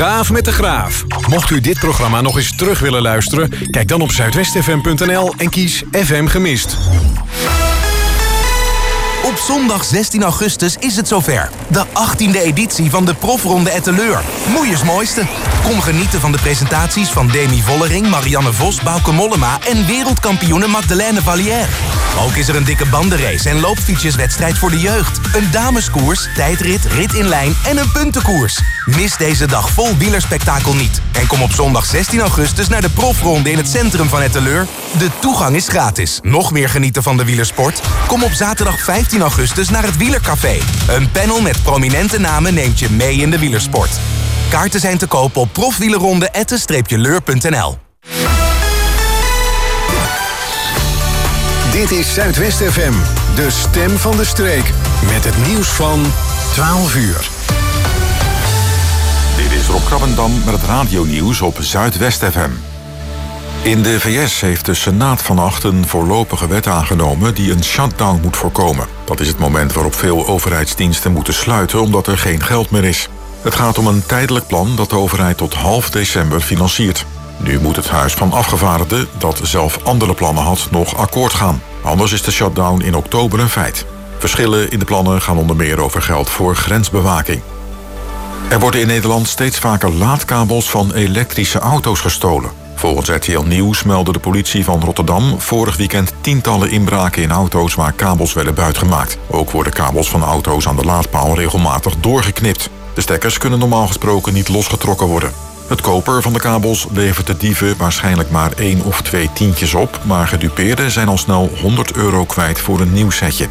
Gaaf met de Graaf. Mocht u dit programma nog eens terug willen luisteren, kijk dan op zuidwestfm.nl en kies FM Gemist. Op zondag 16 augustus is het zover. De 18e editie van de Profronde Etteleur. Moeiers mooiste. Kom genieten van de presentaties van Demi Vollering, Marianne Vos, Bauke Mollema en wereldkampioene Magdalene Vallière. Ook is er een dikke bandenrace en loopfietsjeswedstrijd voor de jeugd. Een dameskoers, tijdrit, rit in lijn en een puntenkoers. Mis deze dag vol wielerspektakel niet. En kom op zondag 16 augustus naar de Profronde in het centrum van Etteleur. De toegang is gratis. Nog meer genieten van de wielersport? Kom op zaterdag 15 augustus naar het Wielercafé. Een panel met prominente namen neemt je mee in de wielersport. Kaarten zijn te kopen op profwielerronde@leur.nl. Dit is Zuidwest FM, de stem van de streek. Met het nieuws van 12 uur. Dit is Rob Krabbendam met het radionieuws op Zuidwest FM. In de VS heeft de Senaat vannacht een voorlopige wet aangenomen die een shutdown moet voorkomen. Dat is het moment waarop veel overheidsdiensten moeten sluiten omdat er geen geld meer is. Het gaat om een tijdelijk plan dat de overheid tot half december financiert. Nu moet het Huis van Afgevaardigden, dat zelf andere plannen had, nog akkoord gaan. Anders is de shutdown in oktober een feit. Verschillen in de plannen gaan onder meer over geld voor grensbewaking. Er worden in Nederland steeds vaker laadkabels van elektrische auto's gestolen. Volgens RTL Nieuws meldde de politie van Rotterdam vorig weekend tientallen inbraken in auto's waar kabels werden buitgemaakt. Ook worden kabels van auto's aan de laadpaal regelmatig doorgeknipt. De stekkers kunnen normaal gesproken niet losgetrokken worden. Het koper van de kabels levert de dieven waarschijnlijk maar 1 of 2 tientjes op, maar gedupeerden zijn al snel €100 kwijt voor een nieuw setje.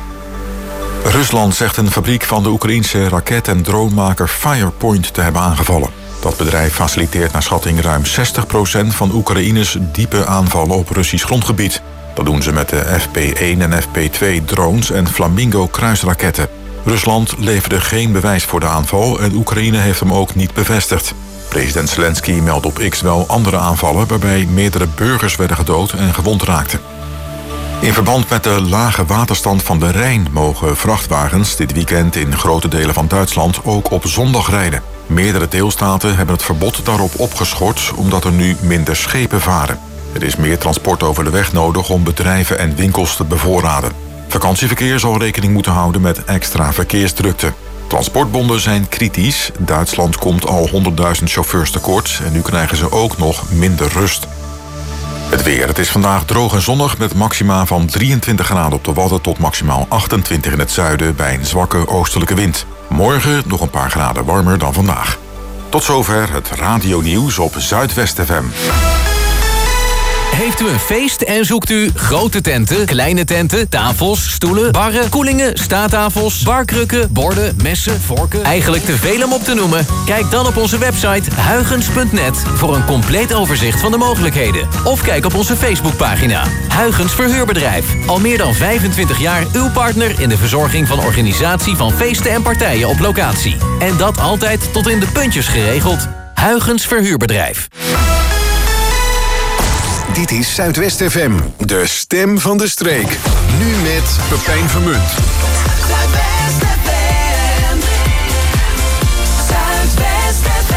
Rusland zegt een fabriek van de Oekraïense raket- en dronemaker Firepoint te hebben aangevallen. Dat bedrijf faciliteert naar schatting ruim 60% van Oekraïnes diepe aanvallen op Russisch grondgebied. Dat doen ze met de FP-1 en FP-2 drones en Flamingo kruisraketten. Rusland leverde geen bewijs voor de aanval en Oekraïne heeft hem ook niet bevestigd. President Zelensky meldt op X wel andere aanvallen waarbij meerdere burgers werden gedood en gewond raakten. In verband met de lage waterstand van de Rijn mogen vrachtwagens dit weekend in grote delen van Duitsland ook op zondag rijden. Meerdere deelstaten hebben het verbod daarop opgeschort omdat er nu minder schepen varen. Er is meer transport over de weg nodig om bedrijven en winkels te bevoorraden. Vakantieverkeer zal rekening moeten houden met extra verkeersdrukte. Transportbonden zijn kritisch. Duitsland komt al 100.000 chauffeurs tekort en nu krijgen ze ook nog minder rust. Het weer. Het is vandaag droog en zonnig met maxima van 23 graden op de Wadden tot maximaal 28 in het zuiden bij een zwakke oostelijke wind. Morgen nog een paar graden warmer dan vandaag. Tot zover het radionieuws op Zuidwest FM. Heeft u een feest en zoekt u grote tenten, kleine tenten, tafels, stoelen, barren, koelingen, staattafels, barkrukken, borden, messen, vorken? Eigenlijk te veel om op te noemen? Kijk dan op onze website huygens.net voor een compleet overzicht van de mogelijkheden. Of kijk op onze Facebookpagina. Huygens Verhuurbedrijf. Al meer dan 25 jaar uw partner in de verzorging van organisatie van feesten en partijen op locatie. En dat altijd tot in de puntjes geregeld. Huygens Verhuurbedrijf. Dit is Zuidwest FM, de stem van de streek. Nu met Pepijn Vermunt. Zuidwest FM. Zuidwest FM.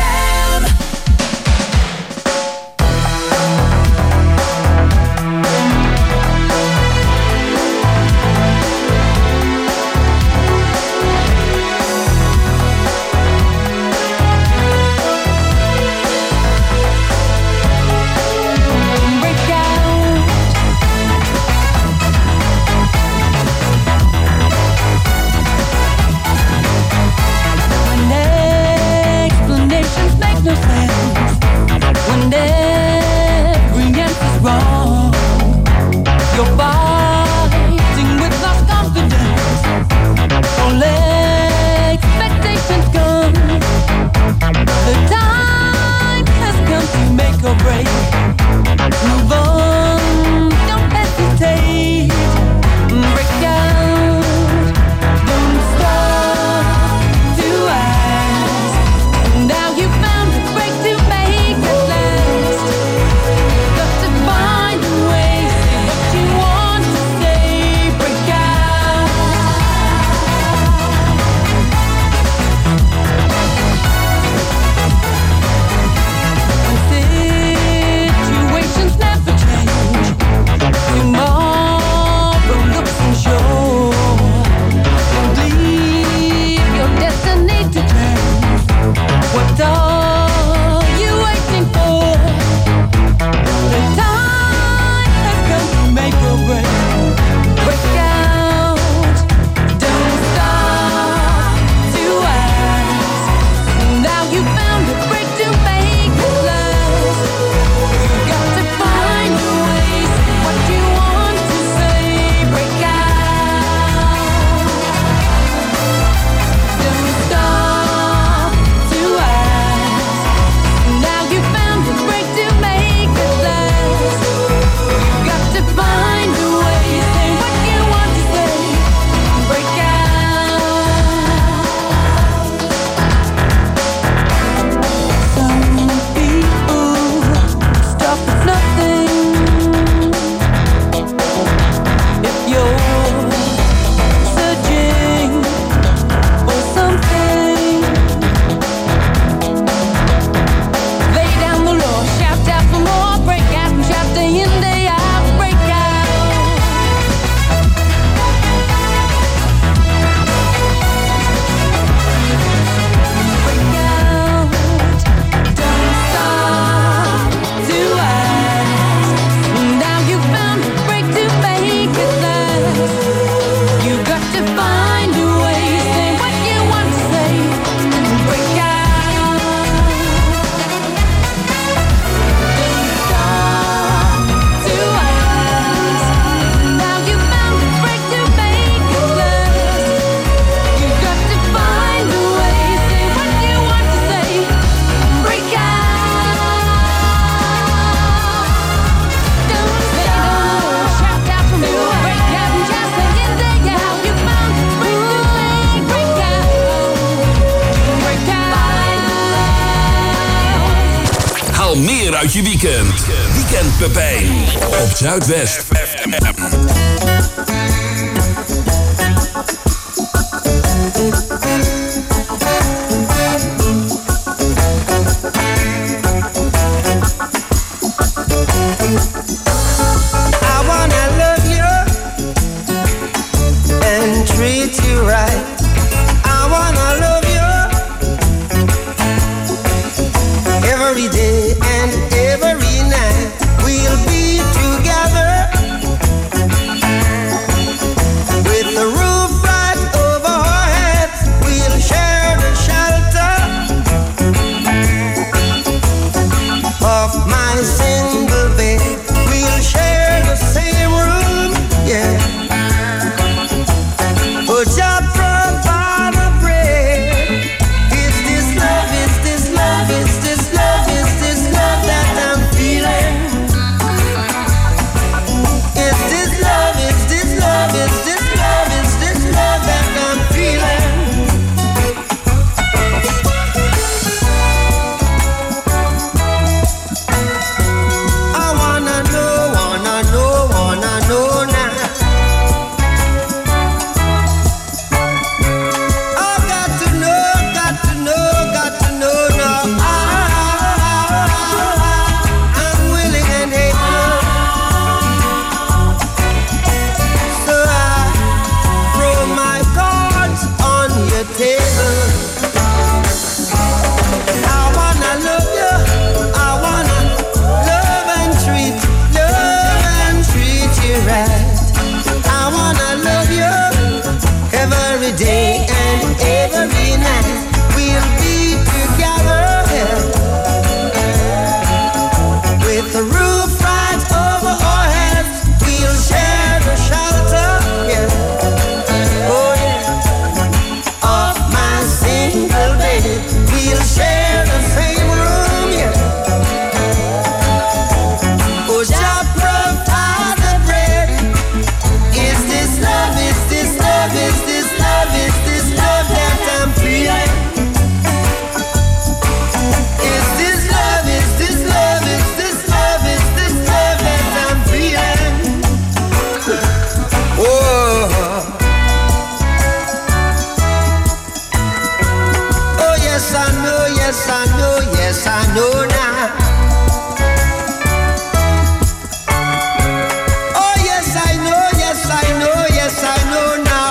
uit je weekend. Weekend Pepijn op Zuidwest FM. I wanna love you and treat you right. I wanna love you every day and every night. We'll be together with the roof right over our heads. We'll share the shelter of my single bed. We'll share the same room, yeah. But just provide the bread. Is this love? Is this love? Is this love? Is this love that I'm feeling? Is this love? Is this love? Is this love? Is this love that I'm feeling? I wanna know now. I got to know now. I'm willing and able. So I throw my cards on your table. I wanna love you. I wanna love and treat you right. I wanna love you every day and every night. We'll be together with the roof right over our heads. We'll share the shelter, yeah. Oh yeah, of my single bed. We'll share the same room, yeah. Oh, just provide the bread. Is this love? Is this love? Is this love? Is this love that I'm feeling? Is this love? Is this love? Is this love? Is this love that I'm feeling? Oh, oh yes I know, yes I know, yes I know now. Oh yes I know, yes I know, yes I know now.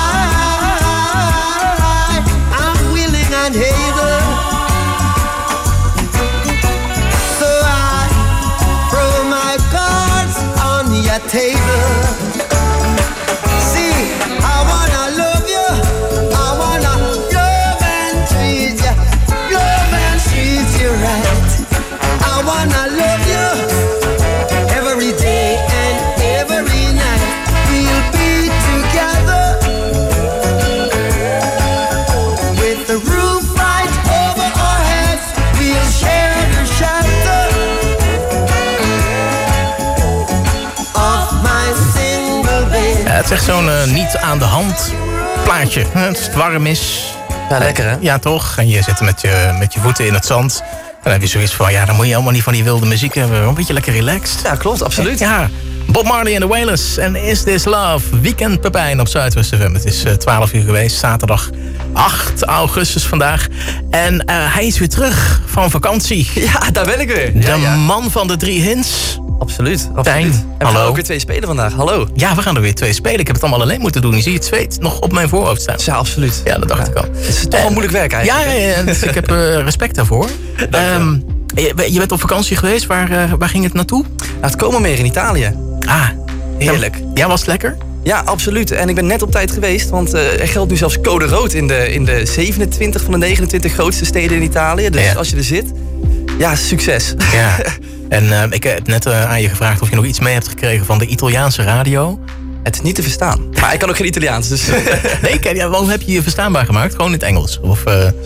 I'm willing and able. So I throw my cards on your table. See, I wanna love you. I wanna love and treat you. Love and treat you right. I wanna love you every day and every night. We'll be together with the roof right over our heads. We'll share the shelter of my single bed. Ja, het is echt zo'n niet aan de hand plaatje. Als het warm is. Ja, lekker hè? Ja, toch? En je zit met je voeten in het zand. Dan heb je zoiets van, ja, dan moet je helemaal niet van die wilde muziek hebben. Een beetje lekker relaxed. Ja, klopt, absoluut. Ja, Bob Marley en de Wailers. En Is This Love? Weekend Pepijn op Zuidwest FM. Het is 12 uur geweest, zaterdag 8 augustus vandaag. En hij is weer terug van vakantie. Ja, daar ben ik weer. De man van de 3 hints. Absoluut. Tijn, En we hallo. gaan ook weer 2 spelen vandaag. Hallo. Ja, we gaan er weer 2 spelen. Ik heb het allemaal alleen moeten doen. Je ziet het zweet nog op mijn voorhoofd staan. Ja, absoluut. Ja, dat dacht ik al. Het is toch wel moeilijk werk eigenlijk. Ja, dus ik heb respect daarvoor. Je bent op vakantie geweest. Waar ging het naartoe? Nou, het komen meer in Italië. Ah, heerlijk. Ja, was het lekker? Ja, absoluut. En ik ben net op tijd geweest, want er geldt nu zelfs code rood in de 27 van de 29 grootste steden in Italië. Dus als je er zit, ja, succes. Ja. En ik heb net aan je gevraagd of je nog iets mee hebt gekregen van de Italiaanse radio. Het is niet te verstaan. Maar ik kan ook geen Italiaans, dus... Nee, waarom heb je je verstaanbaar gemaakt? Gewoon in het Engels? Of, Sorry?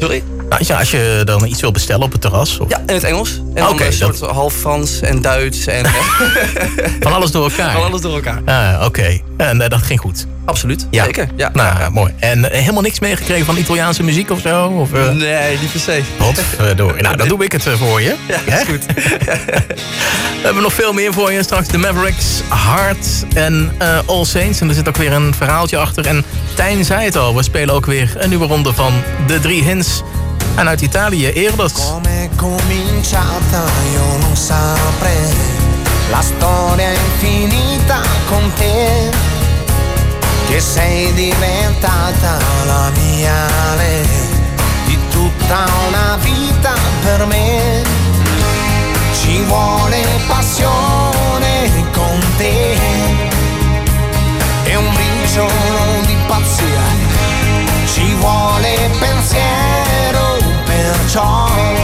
Als je dan iets wil bestellen op het terras? Of? Ja, in het Engels. En dan een soort half Frans en Duits. En, van alles door elkaar? Van alles door elkaar. Oké. En dat ging goed? Absoluut, ja. Zeker. Ja. Nou, mooi. En helemaal niks meegekregen van Italiaanse muziek of zo? Of, nee, niet per se. Nou, dan doe ik het voor je. Ja, dat is goed. We hebben nog veel meer voor je. Straks de Mavericks, Heart en All Saints. En er zit ook weer een verhaaltje achter. En Tijn zei het al, we spelen ook weer een nieuwe ronde van de 3 hints. En uit Italië, Eros. Come cominciata io non saprei. La storia è infinita con te. Che sei diventata la mia lei. Di tutta una vita per me. Ci vuole passione con te. E un briciolo di pazzia. Ci vuole pensiero, perciò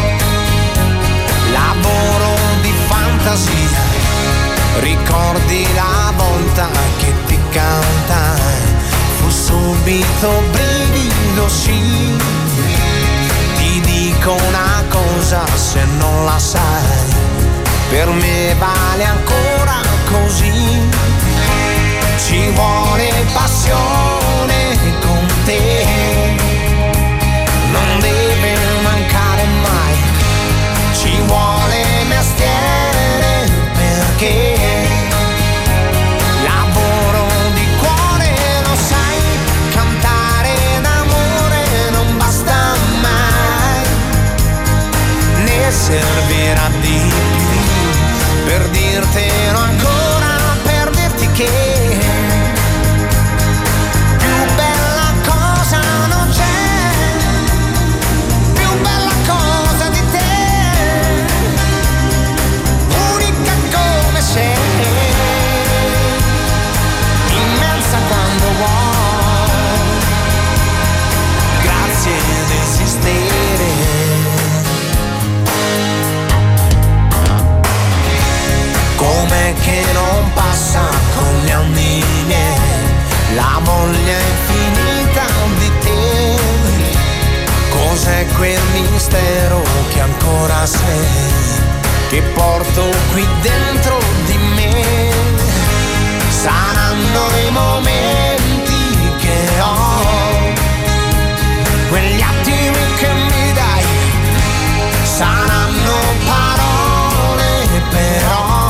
lavoro di fantasia. Ricordi la volta che ti cantai, fu subito brivido, sì. Ti dico una cosa se non la sai, per me vale ancora così. Ci vuole passione con te, non deve mancare mai. Ci vuole mestiere perché lavoro di cuore, lo sai, cantare d'amore non basta mai. Ne servirà di più per dirtelo ancora, per dirti che immensa quando vuoi, grazie ad esistere. Com'è che non passa con gli anni miei la voglia infinita di te? Cos'è quel mistero che ancora sei, che porto qui dentro di me? Saranno i momenti che ho, quegli attimi che mi dai, saranno parole però,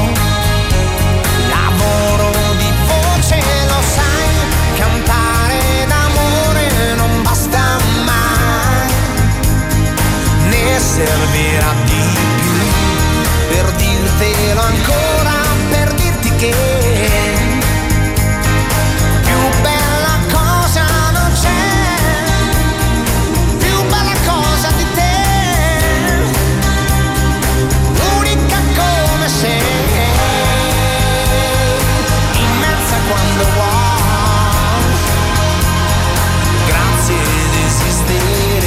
lavoro di voce, lo sai, cantare d'amore non basta mai, ne servirà di più per dirtelo ancora, per dirti che più bella cosa non c'è, più bella cosa di te, unica come sei, immensa quando vuoi, grazie ad esistere.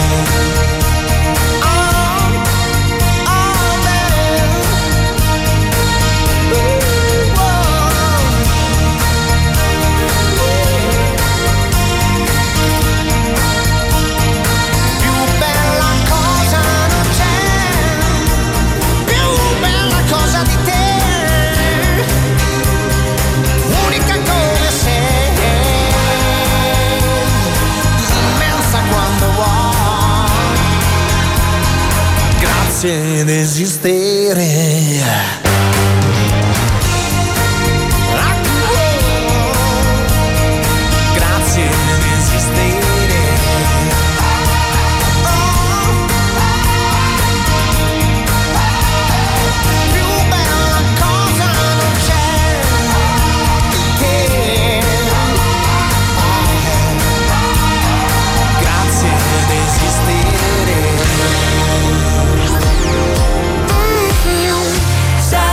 Grazie ad esistere. Grazie ad esistere. Più bella cosa non c'è di te. Grazie ad esistere.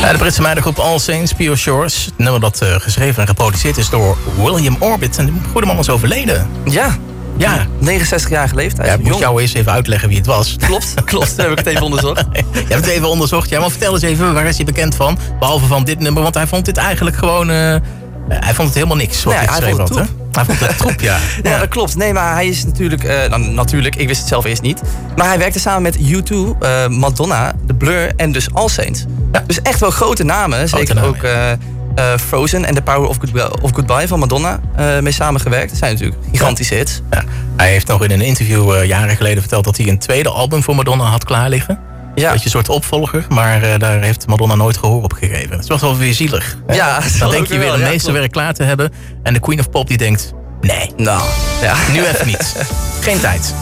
De Britse meidengroep All Saints, Pure Shores. Het nummer dat geschreven en geproduceerd is door William Orbit. En die goede man is overleden. Ja, 69-jarige leeftijd. Ja, ik moet jou eens even uitleggen wie het was. Klopt, daar heb ik het even onderzocht. Je hebt het even onderzocht. Ja, maar vertel eens even, waar is hij bekend van? Behalve van dit nummer, want hij vond dit eigenlijk gewoon... hij vond het helemaal niks wat hij geschreven had, hè? Hij vond het troep, ja. Ja, dat klopt. Nee, maar hij is natuurlijk... ik wist het zelf eerst niet. Maar hij werkte samen met U2, Madonna, The Blur en dus All Saints. Ja. Dus echt wel grote namen. Zeker ook Frozen en The Power of Goodbye van Madonna mee samengewerkt. Dat zijn natuurlijk gigantische hits. Ja. Hij heeft nog in een interview jaren geleden verteld dat hij een tweede album voor Madonna had klaar liggen. Ja. Dat je een soort opvolger, maar daar heeft Madonna nooit gehoor op gegeven. Dat was wel weer zielig. Ja, dan denk je weer een meesterwerk klaar te hebben. En de Queen of Pop die denkt, nee. Nou, ja. Nu even niet. Geen tijd.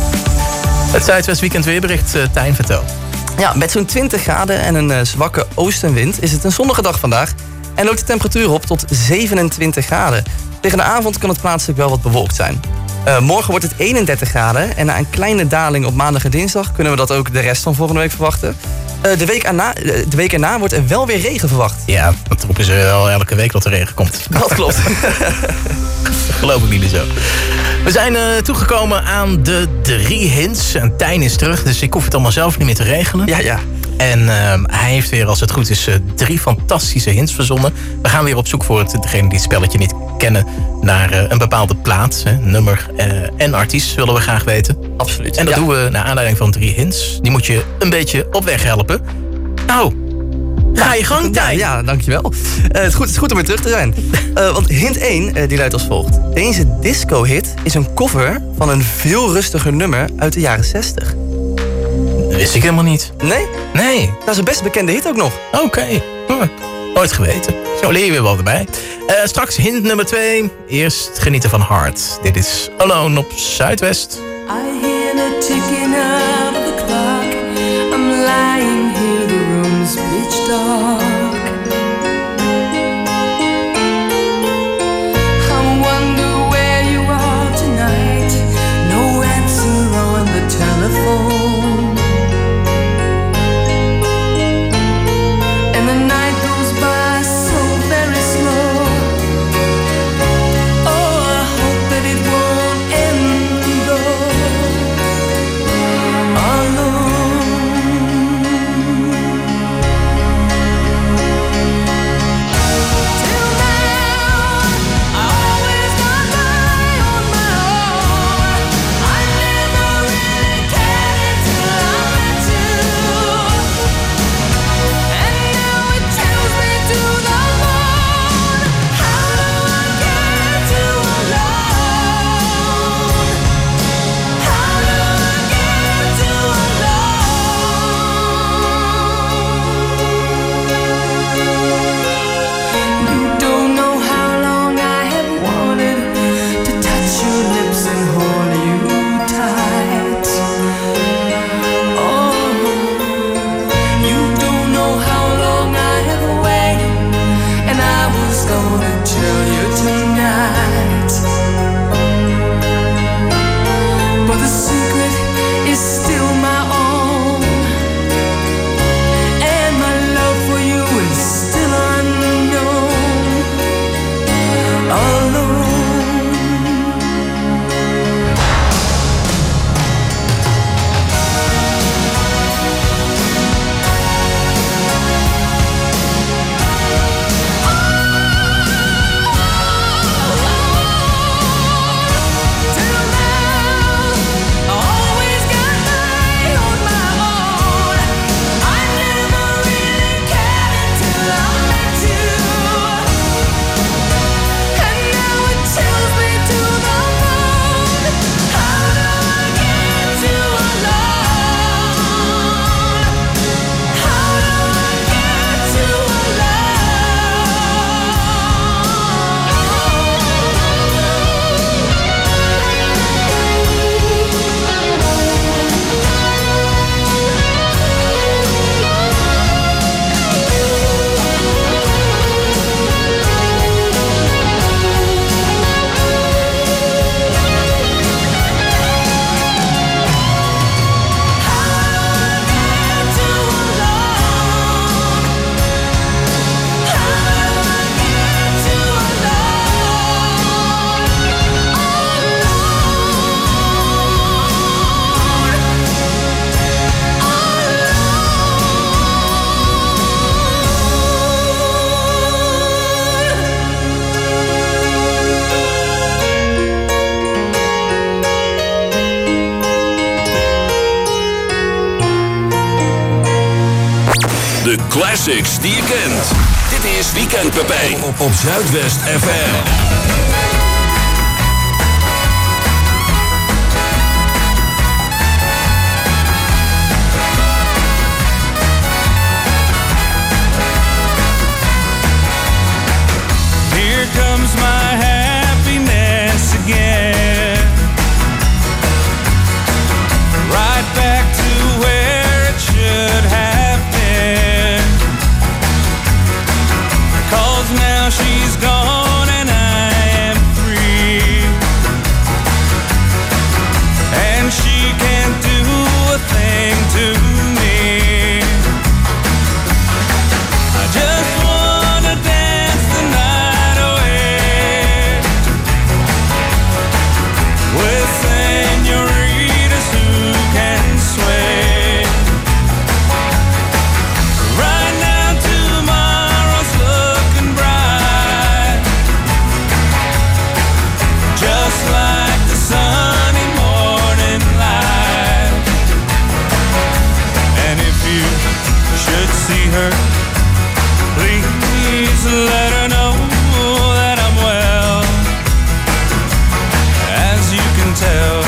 Het Zuidwest Weekend weerbericht, Tijn, vertel. Ja, met zo'n 20 graden en een zwakke oostenwind is het een zonnige dag vandaag. En loopt de temperatuur op tot 27 graden. Tegen de avond kan het plaatselijk wel wat bewolkt zijn. Morgen wordt het 31 graden en na een kleine daling op maandag en dinsdag kunnen we dat ook de rest van volgende week verwachten. De week erna wordt er wel weer regen verwacht. Ja, dat roepen ze wel elke week dat er regen komt. Dat klopt. Dat geloof ik niet meer zo. We zijn toegekomen aan de 3 hints. En Tijn is terug, dus ik hoef het allemaal zelf niet meer te regelen. Ja. En hij heeft weer, als het goed is, 3 fantastische hints verzonnen. We gaan weer op zoek voor degene die het spelletje niet kennen... naar een bepaalde plaats, nummer en artiest willen we graag weten. Absoluut. En dat doen we naar aanleiding van 3 hints. Die moet je een beetje op weg helpen. Nou, ga je gang, Tijn. Ja, dankjewel. Het is goed om weer terug te zijn. Want hint 1 die luidt als volgt. Deze disco-hit is een cover van een veel rustiger nummer uit de jaren 60. Dat wist ik helemaal niet. Nee? Dat is een best bekende hit ook nog. Oké. Nooit geweten. Zo leer je weer wat erbij. Straks hint nummer 2. Eerst genieten van Heart. Dit is Alone op Zuidwest. I hear the ticking of the clock. I'm lying here, the room's pitch dark. I wonder where you are tonight. No answer on the telephone. And the night goes by so very slow. Oh, I hope that it won't end though. De classics die je kent. Dit is Weekend Pepijn op Zuidwest FM. Here comes my happiness again. Right back to where it should have been. 'Cause now she's gone and I am free. And she can't do a thing to me. I just wanna dance the night away with senoritas who can sway. Right now tomorrow's looking bright, just like the sunny morning light. And if you should see her, please let her know that I'm well, as you can tell.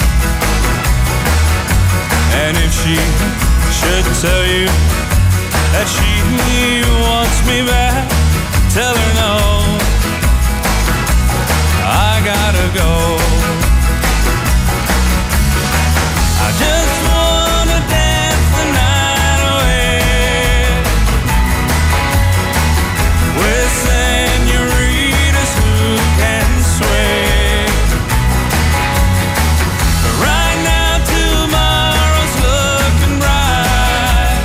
And if she should tell you that she wants me back, tell her no, I gotta go. I just wanna dance the night away with senoritas who can sway. Right now tomorrow's looking bright,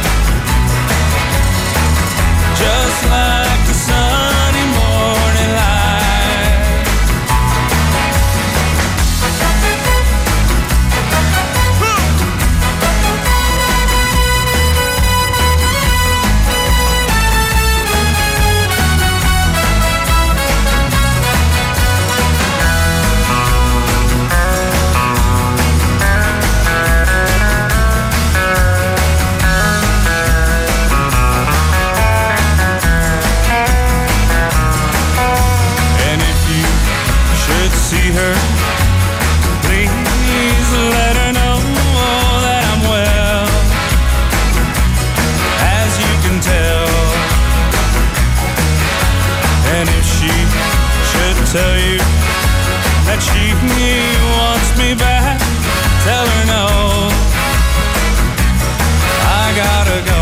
just like the sunny morning light. And if you should see her, please let her know that I'm well, as you can tell. And if she should tell you that she wants me back, tell her no, I gotta go.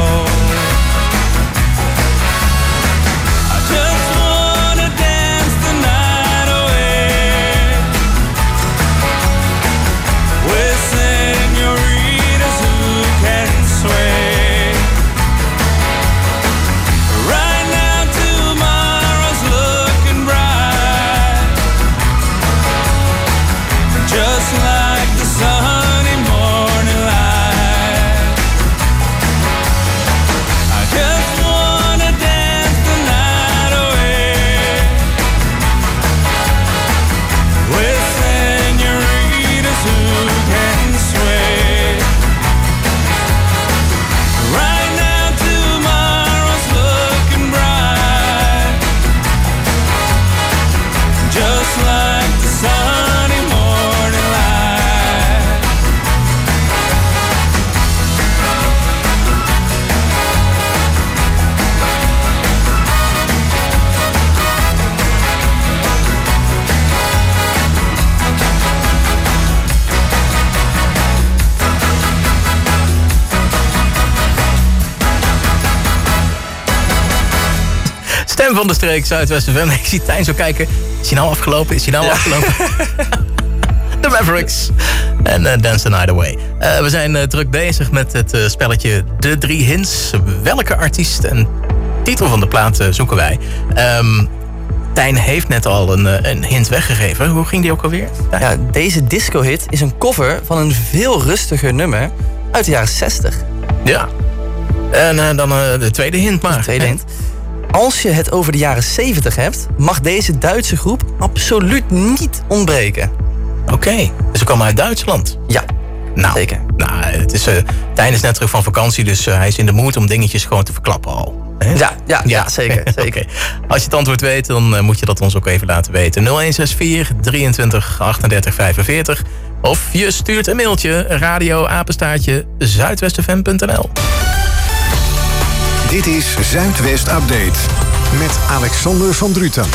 I just wanna dance the night away with senoritas who can sway. Right now tomorrow's looking bright, just like the sunny morning light. I just wanna dance the night away with senoritas who can sway. Right now tomorrow's looking bright, just like the sunny morning light. Stem van de streek, Zuidwest FM. Ik zie Tijn zo kijken. Is hij nou afgelopen? Is hij nou afgelopen? De Mavericks. En Dance the Night Away. We zijn druk bezig met het spelletje De 3 Hints. Welke artiest en titel van de plaat zoeken wij? Tijn heeft net al een hint weggegeven. Hoe ging die ook alweer? Ja, deze disco-hit is een cover van een veel rustiger nummer uit de jaren 60. Ja. En dan de tweede hint maar. De tweede hint. Als je het over de jaren 70 hebt, mag deze Duitse groep absoluut niet ontbreken. Oké, dus ze komen uit Duitsland. Ja. Nou, Zeker. Nou, het is, Tijn is net terug van vakantie, dus hij is in de mood om dingetjes gewoon te verklappen al. Hè? Ja, zeker. Oké. Als je het antwoord weet, dan moet je dat ons ook even laten weten. 0164 23 38 45. Of je stuurt een mailtje, radio@zuidwestfm.nl. Dit is Zuidwest Update met Alexander van Druten.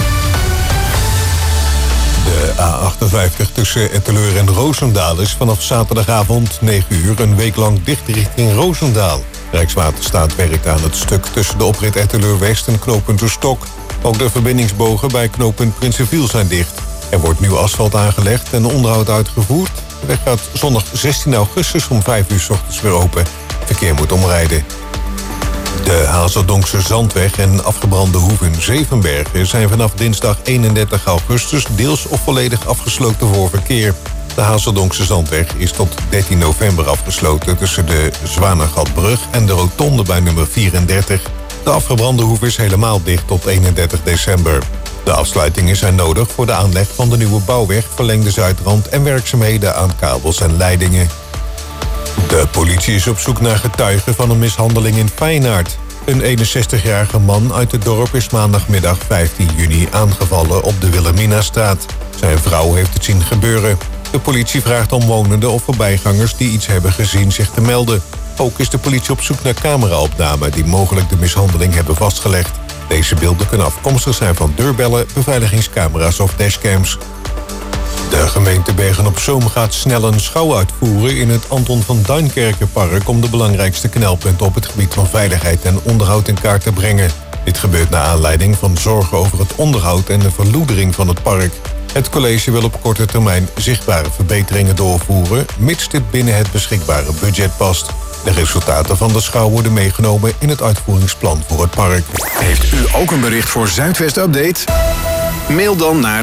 De A58 tussen Etteleur en Roosendaal is vanaf zaterdagavond 9 uur een week lang dicht richting Roosendaal. Rijkswaterstaat werkt aan het stuk tussen de oprit Etteleur-West en knooppunt De Stok. Ook de verbindingsbogen bij knooppunt Prinsenviel zijn dicht. Er wordt nieuw asfalt aangelegd en onderhoud uitgevoerd. De weg gaat zondag 16 augustus om 5 uur 's ochtends weer open. Verkeer moet omrijden. De Hazeldonkse Zandweg en afgebrande hoeve in Zevenbergen zijn vanaf dinsdag 31 augustus deels of volledig afgesloten voor verkeer. De Hazeldonkse Zandweg is tot 13 november afgesloten tussen de Zwanegatbrug en de rotonde bij nummer 34. De afgebrande hoeve is helemaal dicht tot 31 december. De afsluitingen zijn nodig voor de aanleg van de nieuwe bouwweg, verlengde Zuidrand en werkzaamheden aan kabels en leidingen. De politie is op zoek naar getuigen van een mishandeling in Feyenaard. Een 61-jarige man uit het dorp is maandagmiddag 15 juni aangevallen op de Wilhelminastraat. Zijn vrouw heeft het zien gebeuren. De politie vraagt omwonenden of voorbijgangers die iets hebben gezien zich te melden. Ook is de politie op zoek naar cameraopnamen die mogelijk de mishandeling hebben vastgelegd. Deze beelden kunnen afkomstig zijn van deurbellen, beveiligingscamera's of dashcams. De gemeente Bergen-op-Zoom gaat snel een schouw uitvoeren in het Anton van Duinkerkenpark om de belangrijkste knelpunten op het gebied van veiligheid en onderhoud in kaart te brengen. Dit gebeurt naar aanleiding van zorgen over het onderhoud en de verloedering van het park. Het college wil op korte termijn zichtbare verbeteringen doorvoeren, mits dit binnen het beschikbare budget past. De resultaten van de schouw worden meegenomen in het uitvoeringsplan voor het park. Heeft u ook een bericht voor Zuidwest Update? Mail dan naar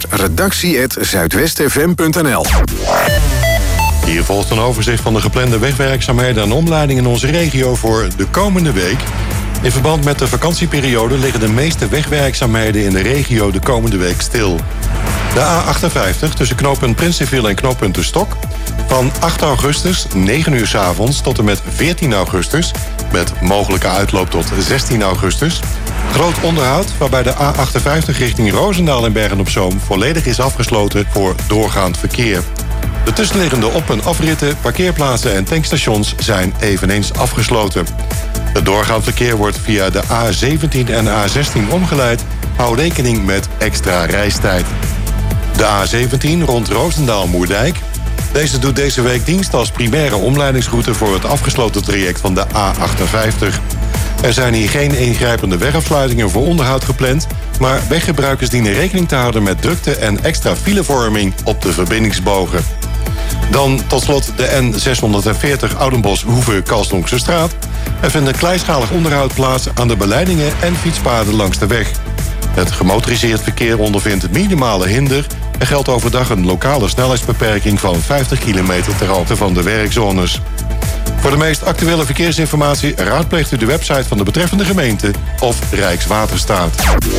redactie@zuidwestfm.nl. Hier volgt een overzicht van de geplande wegwerkzaamheden en omleidingen in onze regio voor de komende week. In verband met de vakantieperiode liggen de meeste wegwerkzaamheden in de regio de komende week stil. De A58 tussen knooppunt Prinsenviel en knooppunt De Stok. Van 8 augustus, 9 uur 's avonds, tot en met 14 augustus... met mogelijke uitloop tot 16 augustus. Groot onderhoud waarbij de A58 richting Roosendaal en Bergen-op-Zoom... volledig is afgesloten voor doorgaand verkeer. De tussenliggende op- en afritten, parkeerplaatsen en tankstations zijn eveneens afgesloten. Het doorgaand verkeer wordt via de A17 en A16 omgeleid. Hou rekening met extra reistijd. De A17 rond Roosendaal-Moerdijk. Deze doet deze week dienst als primaire omleidingsroute voor het afgesloten traject van de A58. Er zijn hier geen ingrijpende wegafsluitingen voor onderhoud gepland, maar weggebruikers dienen rekening te houden met drukte en extra filevorming op de verbindingsbogen. Dan tot slot de N640 Oudenbosch-Hoeve-Kalsdonkse straat. Er vindt een kleinschalig onderhoud plaats aan de beleidingen en fietspaden langs de weg. Het gemotoriseerd verkeer ondervindt minimale hinder. Er geldt overdag een lokale snelheidsbeperking van 50 km ter hoogte van de werkzones. Voor de meest actuele verkeersinformatie raadpleegt u de website van de betreffende gemeente of Rijkswaterstaat.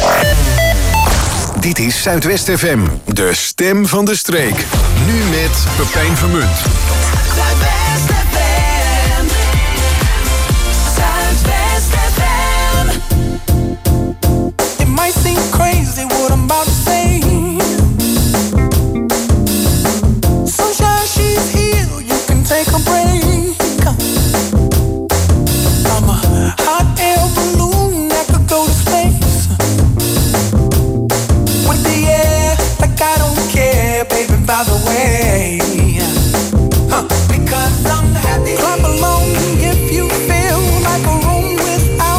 Dit is Zuidwest FM, de stem van de streek. Nu met Pepijn Vermunt. Zuidwest FM. Zuidwest FM. It might seem crazy what I'm about to say. Sunshine, she's here, you can take a break. I'm a hot air balloon that could go to space. With the air, like I don't care, baby, by the way. Because I'm happy. Clap along if you feel like a room without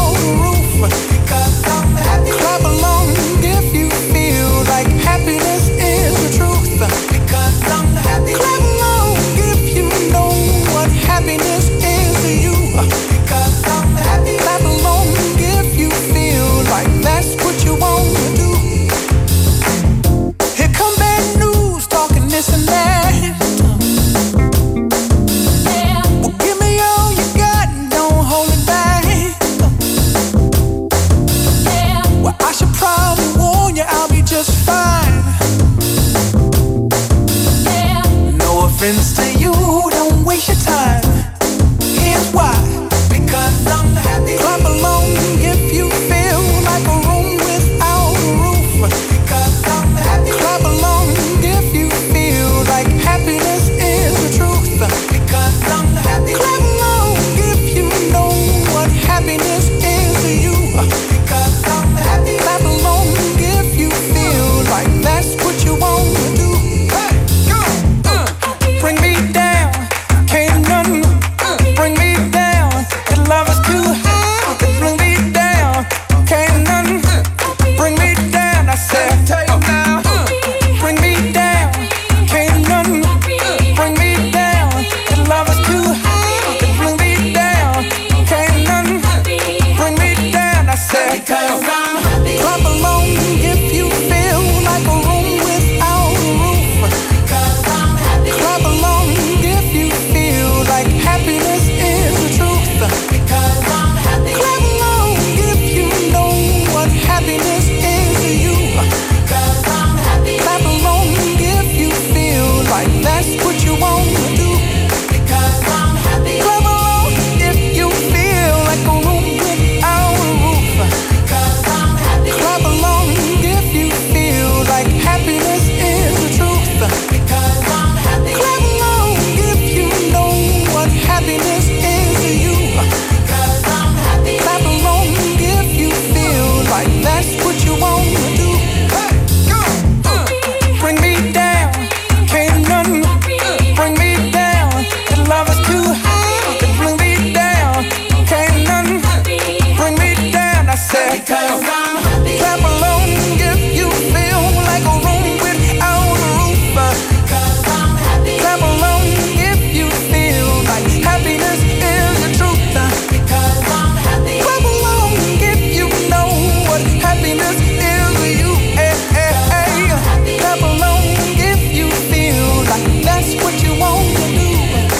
difference to you. Don't waste your time. Here's why. Because I'm happy. Clap along if you feel like a room without a roof. Because I'm happy. Clap along if you feel like happiness is the truth. Because I'm happy. Clap along if you know what happiness is to you. Because I'm happy. Clap along if you feel like that's what you want to do. Hey, go. Bring me down, can't nothing bring me down. Your love is too high to bring me down. Can't nothing bring me down. I said, tell you now, bring me down. Can't nothing bring me down. Your love is too high to bring me down. Can't nothing bring me down. I said, clap along if you feel like a room without a roof. Clap along if you feel like happiness is the truth. Clap along if you know what happiness is to you. Clap along if you feel like that's what you want to do. Clap along if you feel like a room without a roof. Clap along if you feel like happiness is the truth. Clap along if you know what happiness is to you. Clap along if you feel like that's what you want to do. Hey, go. Bring me down, can't nothing bring me down. Your love is too high to bring me down. Can't nothing bring me down. I said, clap along if you feel like a room without a roof. Clap along if you feel like happiness is the truth. Clap along if you know what happiness is to you. Clap along if you feel like that's what you want to do.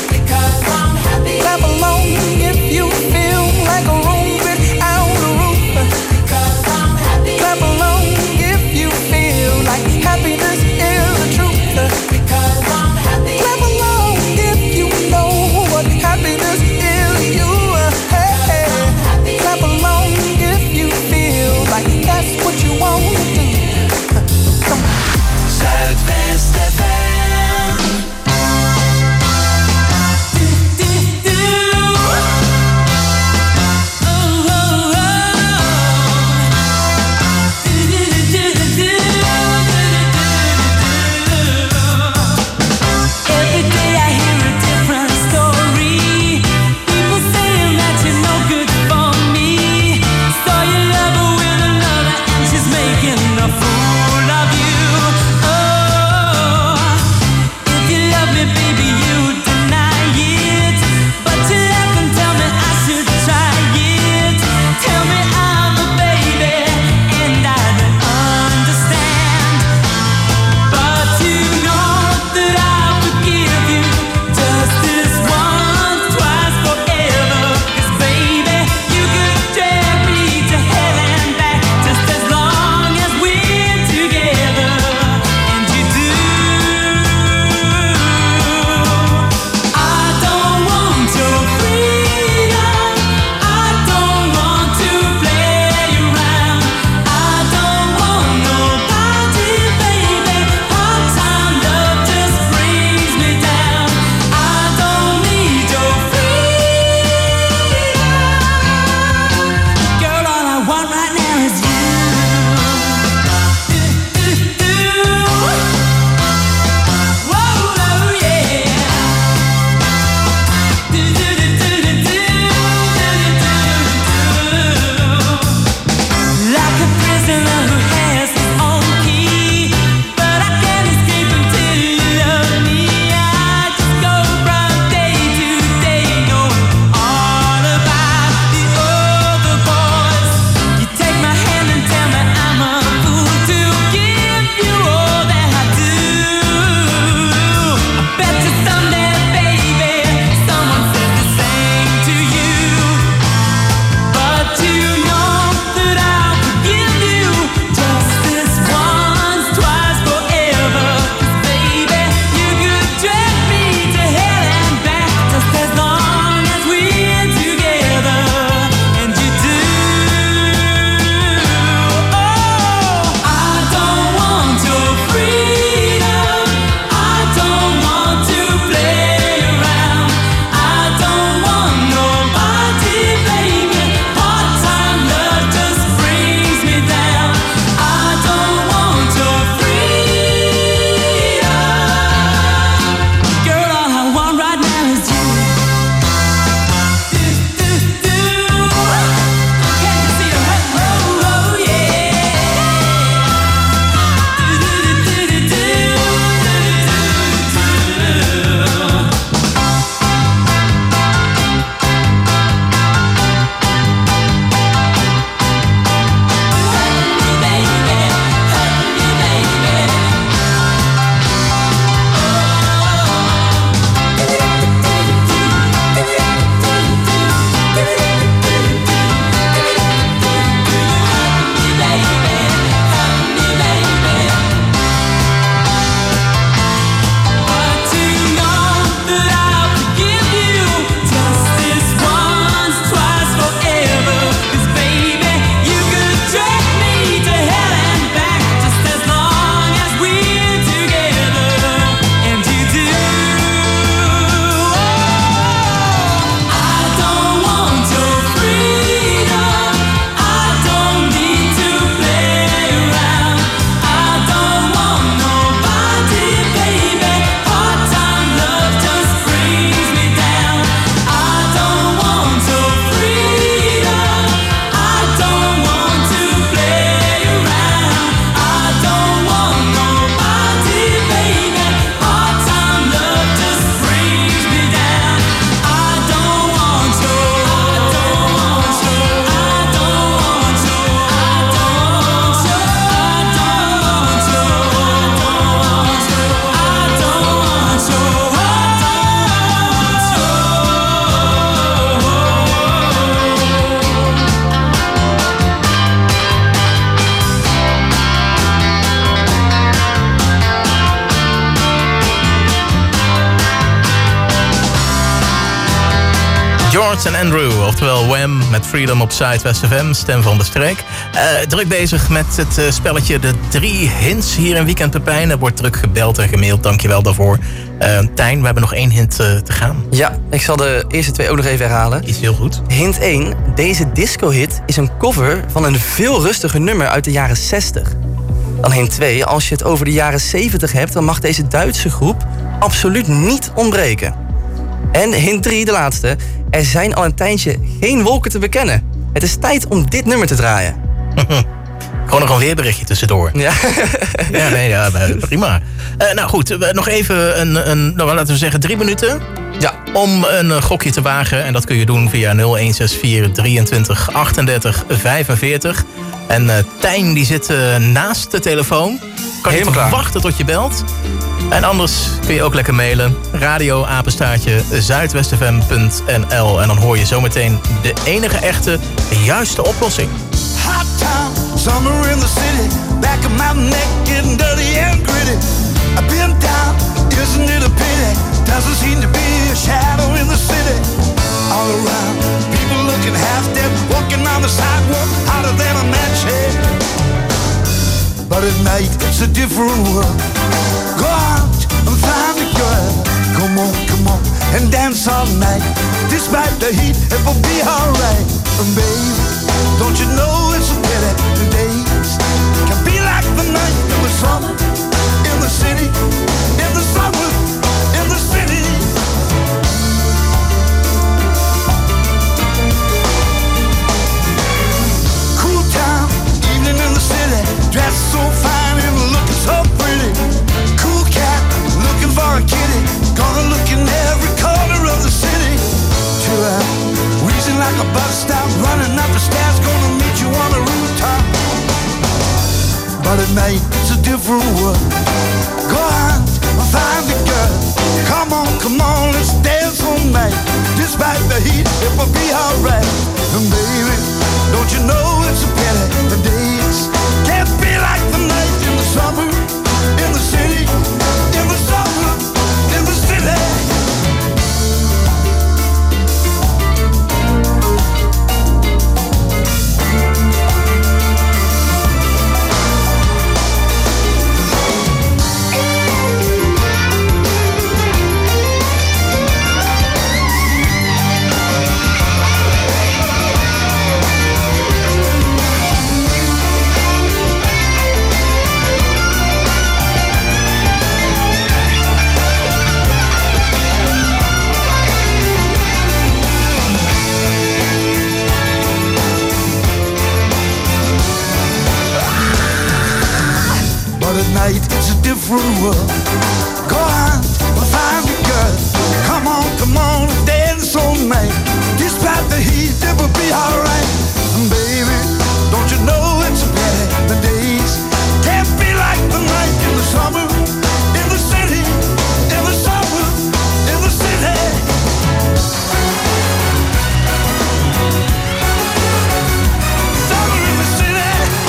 Clap along if you feel like a room without a roof. Clap along if you feel like happiness is the truth. Clap along if you know what happiness is to you. Clap along if you feel like that's what you want to do. Come on. Zuidwest FM. Every day I hear a different story. People saying that you're no good for me. Saw your lover with another and she's making a fool of you. Oh, if you love me, baby, you deny it. But you laugh and tell me I should try it. Tell me I'm a baby and I don't understand. But you know that I forgive you just this once, twice, forever. 'Cause baby, you could drag me to hell and back just as long as we're together. And you do. George en Andrew, oftewel Wham met Freedom op Zuidwest FM, stem van de streek. Druk bezig met het spelletje De 3 Hints hier in Weekend Pepijn. Er wordt druk gebeld en gemaild, dankjewel daarvoor. Tijn, we hebben nog 1 hint te gaan. Ja, ik zal de eerste 2 ook nog even herhalen. Is heel goed. Hint 1. Deze disco-hit is een cover van een veel rustiger nummer uit de jaren 60. Dan hint 2. Als je het over de jaren 70 hebt, dan mag deze Duitse groep absoluut niet ontbreken. En hint 3, de laatste. Er zijn al een tijdje geen wolken te bekennen. Het is tijd om dit nummer te draaien. Gewoon nog een weerberichtje tussendoor. Ja, ja, prima. Nou goed, nog even nou, laten we zeggen 3 minuten. Ja. Om een gokje te wagen. En dat kun je doen via 0164 23 38 45. En Tijn die zit naast de telefoon. Kan je even wachten tot je belt. En anders kun je ook lekker mailen. radio@zuidwestfm.nl. En dan hoor je zometeen de enige echte juiste oplossing. Hot town, summer in the city. Back of my neck getting dirty and gritty. I've been down, isn't it a pity? Doesn't seem to be a shadow in the city. All around, people looking half dead, walking on the sidewalk, hotter than a match head. But at night, it's a different world. Go out and find a girl. Come on, and dance all night. Despite the heat, it will be alright. And baby, don't you know it's a pity the days can be like the night in the summer, in the city, in the summer, in the city. Cool town, evening in the city, dressed so fine and looking so pretty. Cool cat, looking for a kitty, gonna look in every corner of the city. Till I'm wheezing like a bus stop, running up the stairs, gonna meet you on the rooftop. But at night, it's a different world. Go out and find a girl. Come on, let's dance all night. Despite the heat, it will be alright. And baby, don't you know it's a pity the days can't be like the night in the summer, in the city, in the summer, in the city. At night, it's a different world. Go out and find a girl. Come on, dance all night. Despite the heat, it will be alright. And baby, don't you know it's a pity the days can't be like the night in the summer, in the city, in the summer, in the city. Summer in the city.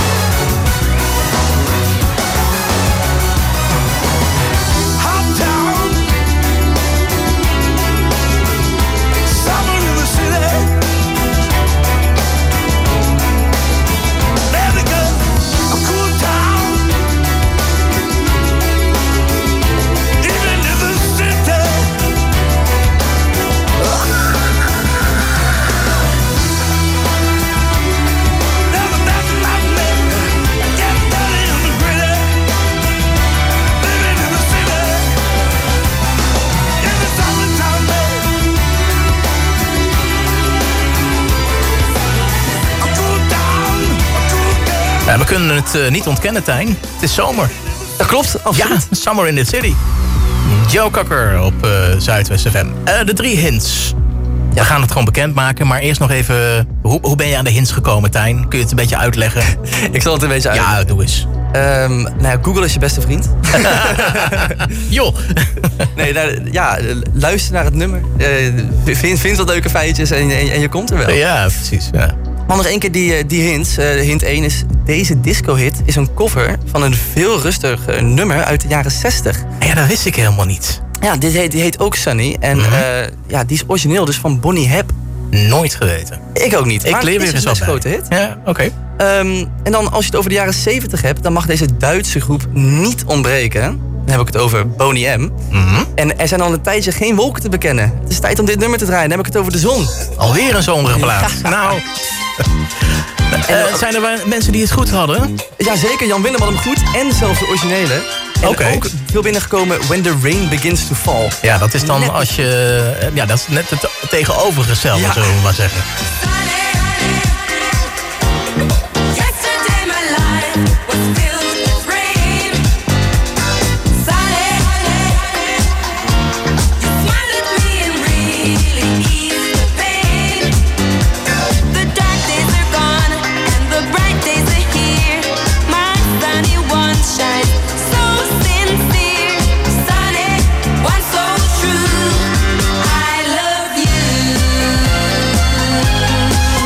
Ja, we kunnen het niet ontkennen, Tijn. Het is zomer. Dat klopt, absoluut. Ja, Summer in the City. Joe Cocker op Zuidwest FM. De 3 hints. We gaan het gewoon bekendmaken, maar eerst nog even... Hoe ben je aan de hints gekomen, Tijn? Kun je het een beetje uitleggen? Ik zal het een beetje uitleggen. Ja, doe eens. Nou ja, Google is je beste vriend. Joh. Nee, luister naar het nummer. Vind wat leuke feitjes en je komt er wel. Ja, precies. Ja. Maar nog één keer die hints. Hint 1 is... Deze disco-hit is een cover van een veel rustiger nummer uit de jaren 60. Ja, dat wist ik helemaal niet. Ja, die heet ook Sunny. En die is origineel dus van Bonnie Hebb. Nooit geweten. Ik ook niet. Ik Maar leer het weer is eens een wat best bij. grote hit. Ja, oké. En dan als je het over de jaren 70 hebt, dan mag deze Duitse groep niet ontbreken. Dan heb ik het over Boney M. En er zijn al een tijdje geen wolken te bekennen. Het is tijd om dit nummer te draaien. Dan heb ik het over de zon. Alweer een zonnige plaat. Nou... zijn er mensen die het goed hadden? Jazeker, Jan Willem had hem goed. En zelfs de originele. En ook veel binnengekomen When the Rain Begins to Fall. Ja, dat is dan net als je... Ja, dat is net het tegenovergestelde, Ja. zullen we maar zeggen. Yesterday my life was filled with rain. Sunny, you smiled at me and really eased the pain. The dark days are gone and the bright days are here. My sunny one shines so sincere. Sunny, one so true. I love you.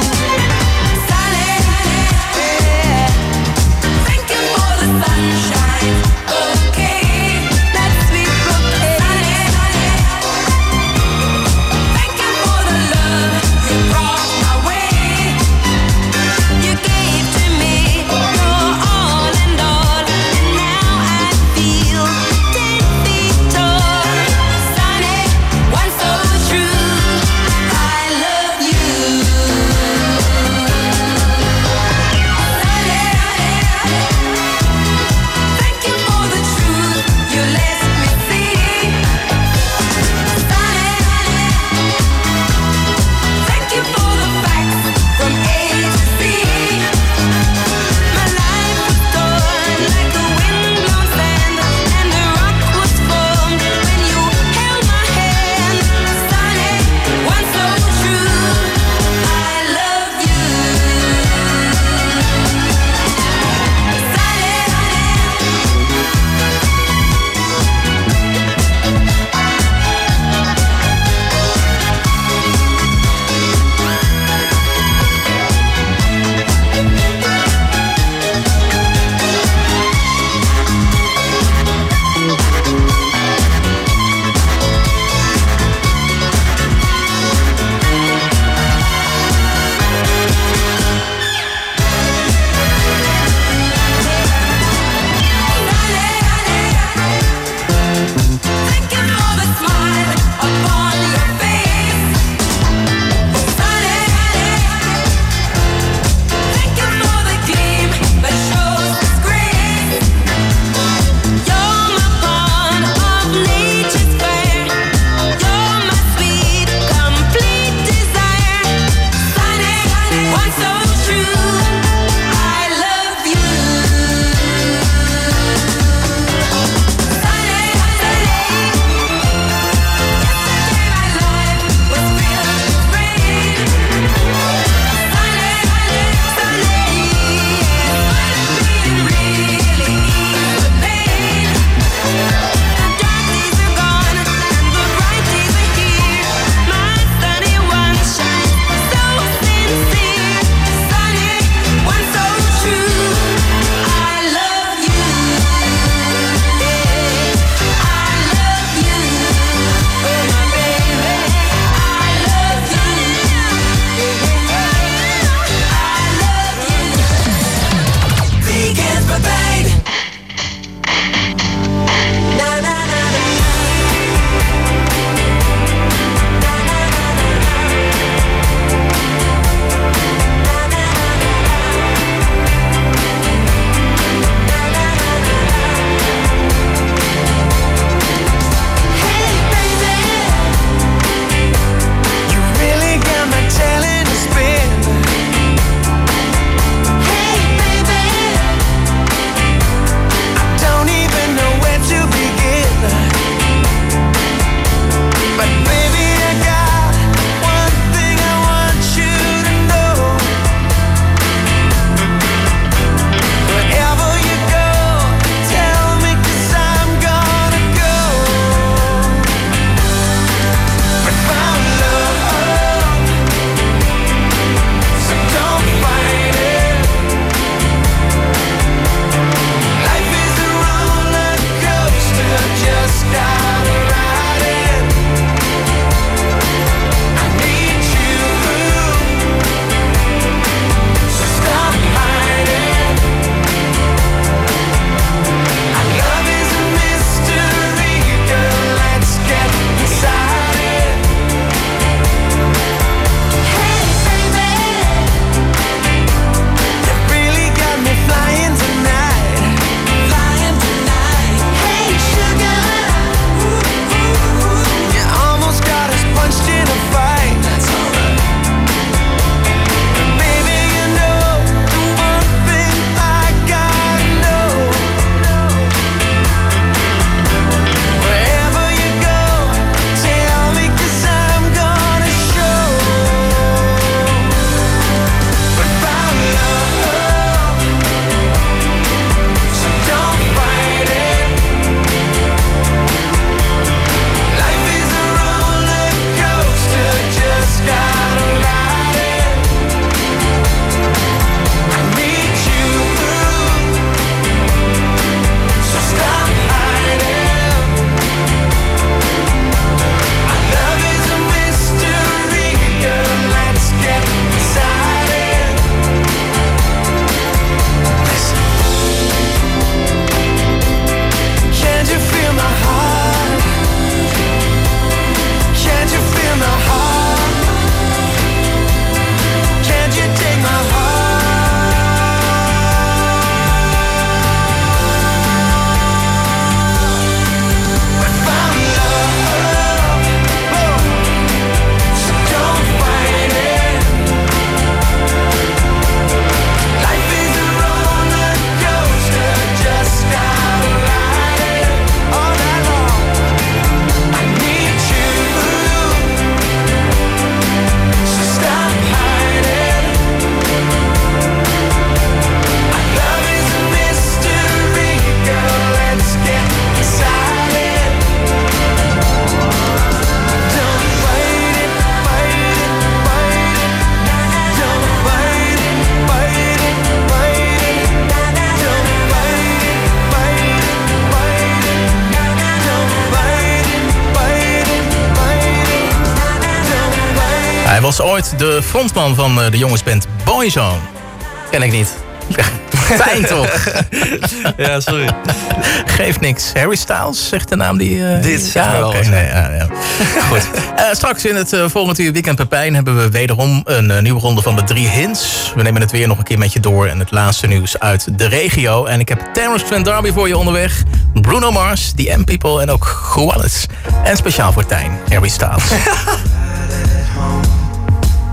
was ooit de frontman van de jongensband Boyzone. Ken ik niet. Fijn toch? Ja, sorry. Geeft niks. Harry Styles, zegt de naam die... Dit zegt me wel oké. wat. Nee, ja. Goed. Straks in het volgende uur Weekend Pepijn hebben we wederom een nieuwe ronde van de 3 hints. We nemen het weer nog een keer met je door en het laatste nieuws uit de regio. En ik heb Terence Trent D'Arby voor je onderweg. Bruno Mars, The M-People en ook Goales. En speciaal voor Tijn, Harry Styles.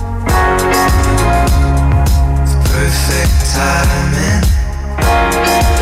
Perfect timing.